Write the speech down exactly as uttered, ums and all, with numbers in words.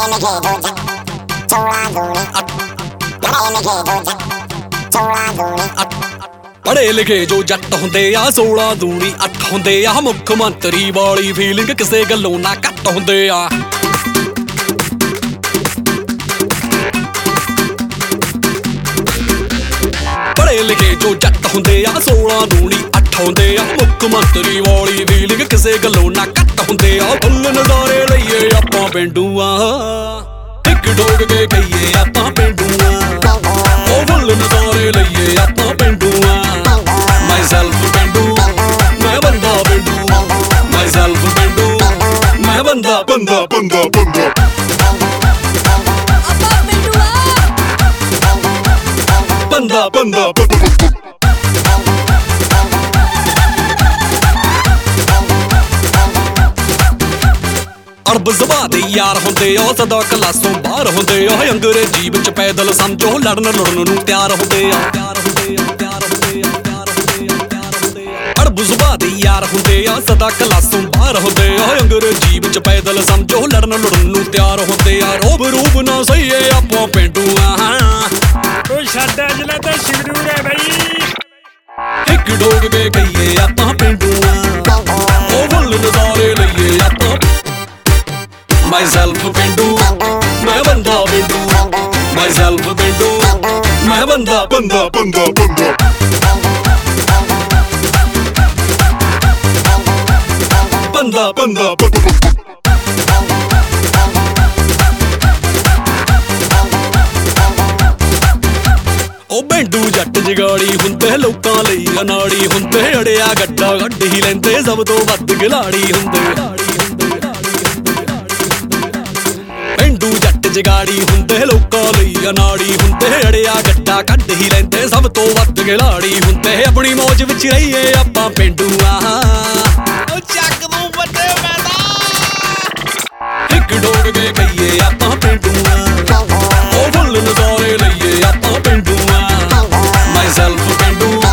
ਪੜ੍ਹੇ ਲਿਖੇ ਜੋ ਜੱਟ ਹੁੰਦੇ ਆ ਸੋਲਾਂ ਦੂਣੀ ਅੱਠ ਹੁੰਦੇ ਆ ਮੁੱਖ ਮੰਤਰੀ ਵਾਲੀ ਫੀਲਿੰਗ ਕਿਸੇ ਗੱਲੋਂ ਨਾ ਘੱਟ ਹੁੰਦੇ ਆ ਪੜ੍ਹੇ ਲਿਖੇ ਜੋ ਜੱਟ ਹੁੰਦੇ ਆ ਸੋਲਾਂ ਦੂਣੀ ਅੱਠ ਹੁੰਦੇ ਆ ਮੁੱਖ ਮੰਤਰੀ ਵਾਲੀ ਫੀਲਿੰਗ ਕਿਸੇ ਗੱਲੋਂ ਨਾ ਘੱਟ ਹੁੰਦੇ ਆ ਫੁੱਲ ਨਜ਼ਾਰੇ ਲਈਏ ਆਪਾਂ ਪਿੰਡੂਆਂ ਇੱਕ ਡੋਗ ਕੇ ਕਹੀਏ ਆਪਾਂ ਪਿੰਡੂਆਂ ਉਹ ਫੁੱਲ ਨਜ਼ਾਰੇ ਲਈਏ ਆਪਾਂ ਪਿੰਡੂਆਂ myself ਪਿੰਡੂ ਮੈਂ ਬੰਦਾ ਪਿੰਡੂ myself ਪਿੰਡੂ ਮੈਂ ਬੰਦਾ ਬੰਦਾ ਬੰਦਾ ਬੰਦਾ ਆਪਾਂ ਪਿੰਡੂਆ ਬੰਦਾ ਬੰਦਾ ਅਰਬ ਜ਼ਬਾਨ ਦੇ ਯਾਰ ਹੁੰਦੇ ਆ ਸਦਾ ਕਲਾਸੋਂ ਬਾਹਰ ਹੁੰਦੇ ਆ ਅੰਗਰੇਜ਼ੀ ਵਿੱਚ ਪੈਦਲ ਸਮਝੋ ਲੜਨ ਲੜਨ ਨੂੰ ਤਿਆਰ ਹੁੰਦੇ ਆ ਤਿਆਰ ਹੁੰਦੇ ਆ ਤਿਆਰ ਹੁੰਦੇ ਆ ਤਿਆਰ ਹੁੰਦੇ ਆ ਤਿਆਰ ਹੁੰਦੇ ਆ ਅਰਬ ਜ਼ਬਾਨ ਦੇ ਯਾਰ ਹੁੰਦੇ ਆ ਸਦਾ ਕਲਾਸੋਂ ਬਾਹਰ ਹੁੰਦੇ ਆ ਅੰਗਰੇਜ਼ੀ ਵਿੱਚ ਪੈਦਲ ਸਮਝੋ ਲੜਨ ਲੜਨ ਨੂੰ ਤਿਆਰ ਹੁੰਦੇ ਆ ਰੋਬ ਰੂਬ ਨਾ ਸਹੀਏ ਆਪਾਂ ਪਿੰਡੂਆਂ ਓ ਸਾਡਾ ਜ਼ਿਲ੍ਹਾ ਤਾਂ ਸੰਗਰੂਰ ਹੈ ਬਈ ਇੱਕ ਡੋਗ ਕੇ ਕਹੀਏ ਆਪਾਂ ਪਿੰਡੂਆਂ ਉਹ ਫੁੱਲ ਨਜ਼ਾਰੇ ਲਈਏ ਆਪਾਂ myself ਪਿੰਡੂ ਮੈਂ ਬੰਦਾ ਪਿੰਡੂ myself ਪਿੰਡੂ ਮੈਂ ਬੰਦਾ ਬੰਦਾ ਬੰਦਾ ਬੰਦਾ ਬੰਦਾ ਬੰਦਾ ਉਹ ਬੈਂਡੂ ਜੱਟ ਜਗਾੜੀ ਹੁੰਦੇ ਲੋਕਾਂ ਲਈ ਅਨਾੜੀ ਹੁੰਦੇ ਅੜਿਆ ਗੱਡਾ ਗੱਡ ਹੀ ਲੈਂਦੇ ਸਭ ਤੋਂ ਵੱਧ ਖਿਲਾੜੀ ਹੁੰਦੇ ਬੈਂਡੂ ਜੱਟ ਜਗਾੜੀ ਹੁੰਦੇ ਲੋਕਾਂ ਲਈ ਅਨਾੜੀ ਹੁੰਦੇ ਅੜਿਆ ਗੱਡਾ ਕੱਢ ਹੀ ਲੈਂਦੇ ਸਭ ਤੋਂ ਵੱਧ ਖਿਲਾੜੀ ਹੁੰਦੇ ਆਪਣੀ ਮੌਜ ਵਿੱਚ ਰਹੀਏ ਆਪਾਂ ਪਿੰਡੂਆਂ ਉਹ ਚੱਕ ਨੂੰ ਵੱਡੇ ਮੈਦਾ ਇੱਕ ਡੋਗ ਕੇ ਕਹੀਏ ਆਪਾਂ ਪਿੰਡੂਆਂ ਉਹ ਫੁੱਲ ਨਜ਼ਾਰੇ ਲਈਏ ਆਪਾਂ ਪਿੰਡੂਆਂ myself ਪਿੰਡੂ